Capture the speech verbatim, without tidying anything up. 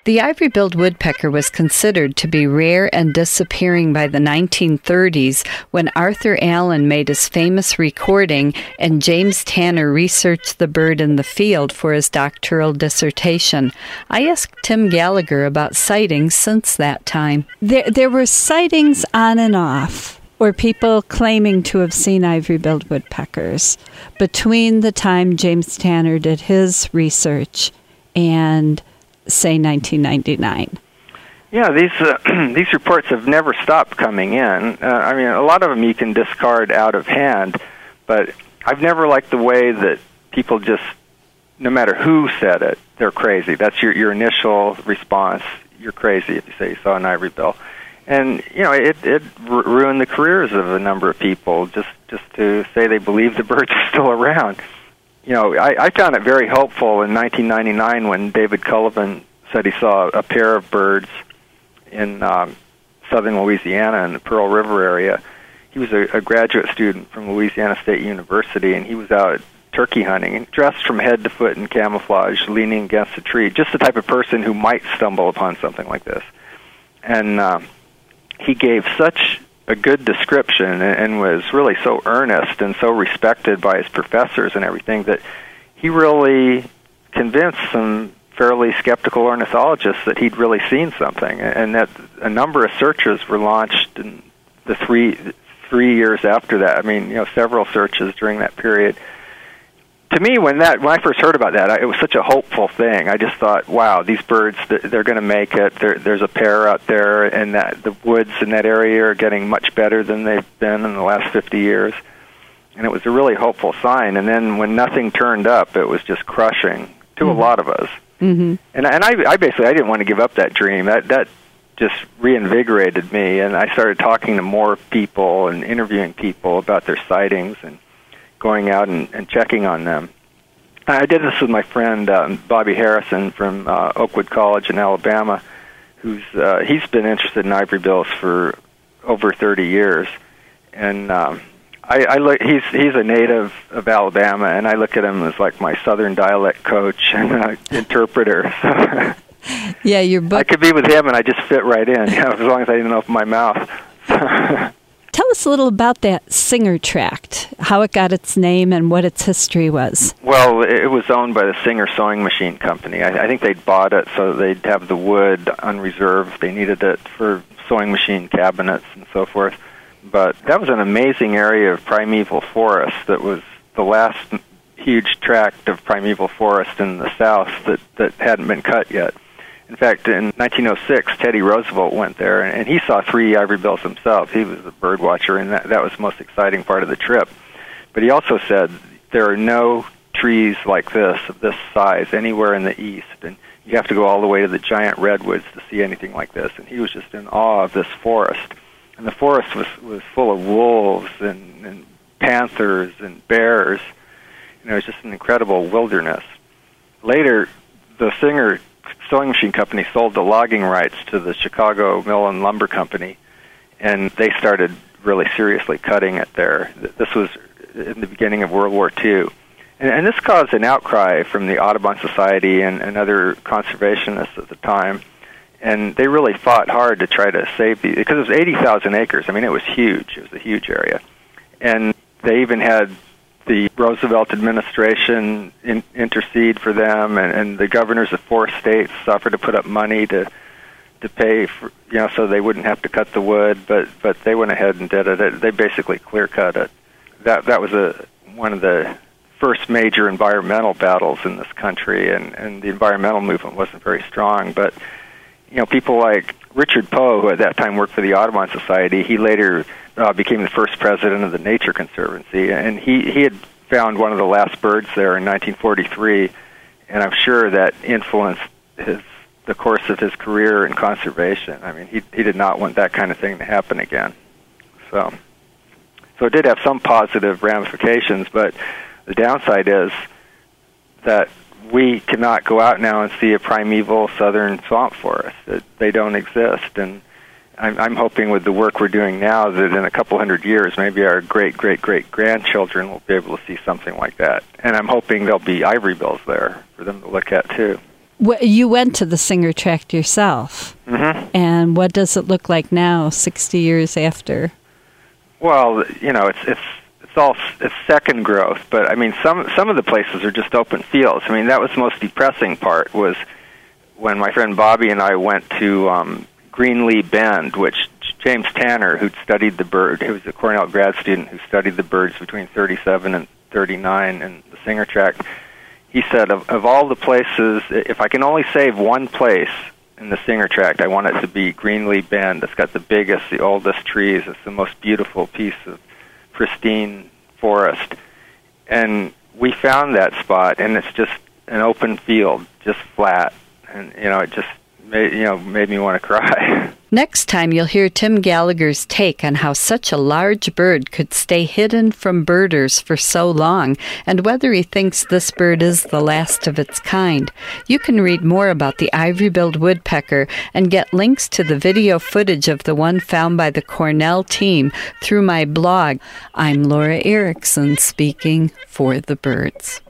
The ivory-billed woodpecker was considered to be rare and disappearing by the nineteen thirties when Arthur Allen made his famous recording and James Tanner researched the bird in the field for his doctoral dissertation. I asked Tim Gallagher about sightings since that time. There, there were sightings on and off, or people claiming to have seen ivory-billed woodpeckers between the time James Tanner did his research and say nineteen ninety-nine. Yeah, these uh, these reports have never stopped coming in. Uh, I mean, a lot of them you can discard out of hand, but I've never liked the way that people just, no matter who said it, they're crazy. That's your, your initial response. You're crazy if you say you saw an ivory bill. And, you know, it, it ruined the careers of a number of people just, just to say they believe the birds are still around. You know, I, I found it very helpful in nineteen ninety-nine when David Cullivan said he saw a pair of birds in um, southern Louisiana in the Pearl River area. He was a, a graduate student from Louisiana State University, and he was out turkey hunting, dressed from head to foot in camouflage, leaning against a tree, just the type of person who might stumble upon something like this. And uh, he gave such a good description and, and was really so earnest and so respected by his professors and everything that he really convinced some fairly skeptical ornithologists that he'd really seen something, and that a number of searches were launched in the three three years after that. I mean, you know, several searches during that period. To me, when that when I first heard about that, I, it was such a hopeful thing. I just thought, wow, these birds, they're going to make it. There, there's a pair out there, and that the woods in that area are getting much better than they've been in the last fifty years. And it was a really hopeful sign. And then when nothing turned up, it was just crushing to mm-hmm. a lot of us. Mm-hmm. And, and I, I basically, I didn't want to give up that dream. That that just reinvigorated me, and I started talking to more people and interviewing people about their sightings and going out and, and checking on them. I did this with my friend um, Bobby Harrison from uh, Oakwood College in Alabama, who's uh, he's been interested in ivory bills for over thirty years, and um, I, I look he's he's a native of Alabama, and I look at him as like my Southern dialect coach and uh, interpreter. So yeah, your book. I could be with him, and I just fit right in, you know, as long as I didn't open my mouth. Tell us a little about that Singer tract, how it got its name and what its history was. Well, it was owned by the Singer Sewing Machine Company. I, I think they'd bought it so they'd have the wood on reserve. They needed it for sewing machine cabinets and so forth. But that was an amazing area of primeval forest that was the last huge tract of primeval forest in the South that, that hadn't been cut yet. In fact, in nineteen oh six, Teddy Roosevelt went there, and he saw three ivory bills himself. He was a bird watcher, and that, that was the most exciting part of the trip. But he also said there are no trees like this, of this size, anywhere in the East, and you have to go all the way to the giant redwoods to see anything like this. And he was just in awe of this forest. And the forest was, was full of wolves and, and panthers and bears. You know, it was just an incredible wilderness. Later, the Singer Sewing Machine Company sold the logging rights to the Chicago Mill and Lumber Company, and they started really seriously cutting it there. This was in the beginning of World War Two. And, and this caused an outcry from the Audubon Society and, and other conservationists at the time, and they really fought hard to try to save these, because it was eighty thousand acres. I mean, it was huge. It was a huge area. And they even had the Roosevelt administration in, intercede for them, and, and the governors of four states offered to put up money to to pay for, you know, so they wouldn't have to cut the wood, but but they went ahead and did it. it they basically clear cut it. That that was a one of the first major environmental battles in this country, and, and the environmental movement wasn't very strong. But you know, people like Richard Poe, who at that time worked for the Audubon Society, he later uh, became the first president of the Nature Conservancy, and he, he had found one of the last birds there in nineteen forty-three, and I'm sure that influenced his the course of his career in conservation. I mean, he he did not want that kind of thing to happen again. So, so it did have some positive ramifications, but the downside is that we cannot go out now and see a primeval southern swamp forest. It, they don't exist, and I'm, I'm hoping with the work we're doing now that in a couple hundred years, maybe our great-great-great-grandchildren will be able to see something like that. And I'm hoping there'll be ivory bills there for them to look at, too. You went to the Singer Tract yourself. Mm-hmm. And what does it look like now, sixty years after? Well, you know, it's it's it's all it's second growth, but I mean, some some of the places are just open fields. I mean, that was the most depressing part, was when my friend Bobby and I went to um, Greenlee Bend, which James Tanner, who'd studied the bird, who was a Cornell grad student who studied the birds between thirty-seven and thirty-nine in the Singer Tract, he said, of, of all the places, if I can only save one place in the Singer Tract, I want it to be Greenlee Bend. It's got the biggest, the oldest trees. It's the most beautiful piece of pristine forest. And we found that spot, and it's just an open field, just flat. And, you know, it just made, you know, made me want to cry. Next time, you'll hear Tim Gallagher's take on how such a large bird could stay hidden from birders for so long, and whether he thinks this bird is the last of its kind. You can read more about the ivory-billed woodpecker and get links to the video footage of the one found by the Cornell team through my blog. I'm Laura Erickson, speaking for the birds.